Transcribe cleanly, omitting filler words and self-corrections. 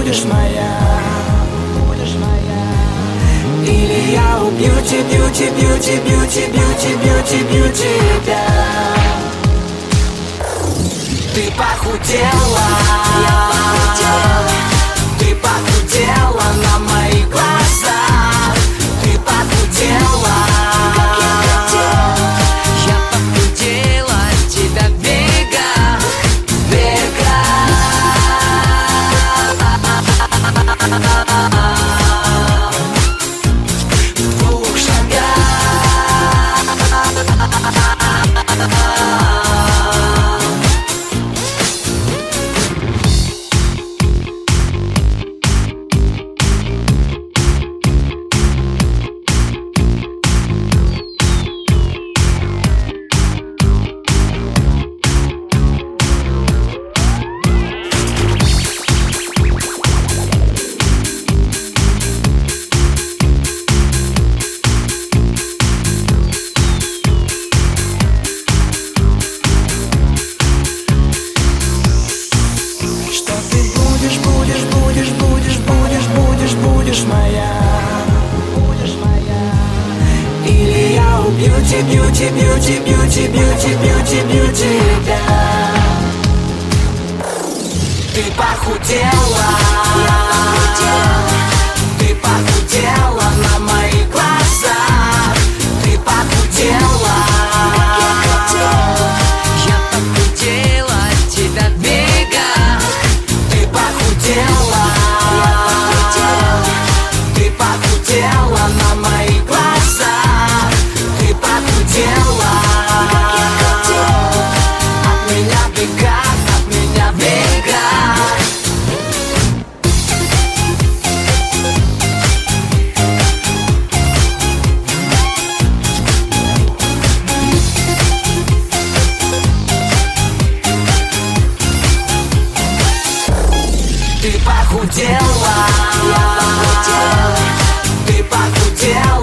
будешь моя, будешь моя. Или я убью тебя, тебя. Ты похудела, ты похудела на моих глазах. Ты похудела, Я похудела от тебя в бегах. в двух шагах. Будешь моя, будешь моя. Или я убью тебя. Ты похудела, ты похудела на моих глазах. Ты похудела, Я похудела от тебя в бегах. ты похудела, ты похудела на моих глазах. Ты похудела, от меня бегах, от меня бегах. Ты похудела, ты похудела.